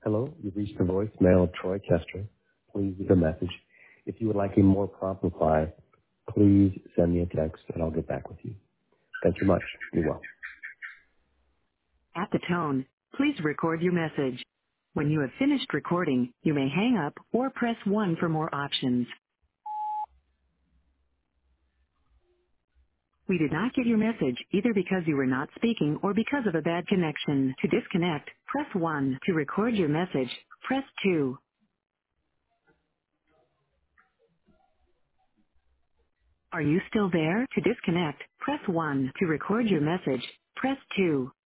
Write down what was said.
Hello, you've reached the voicemail of Troy Chester. Please leave a message. If you would like a more prompt reply, please send me a text and I'll get back with you. Thank you much. Be well. At the tone, please record your message. When you have finished recording, you may hang up or press 1 for more options. We did not get your message either because you were not speaking or because of a bad connection. To disconnect, press 1. To record your message, press 2. Are you still there? To disconnect, press 1. To record your message, press 2.